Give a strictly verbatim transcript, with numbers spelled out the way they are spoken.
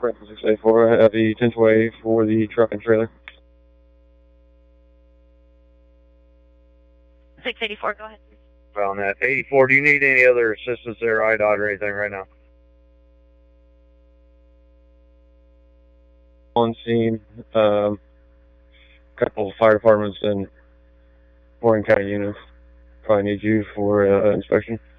six eighty-four, I have the tenth way for the truck and trailer. six eighty-four, go ahead. Found that. eighty-four, do you need any other assistance there, I D O T or anything right now? On scene, um, couple of fire departments and Warren County units probably need you for uh, inspection.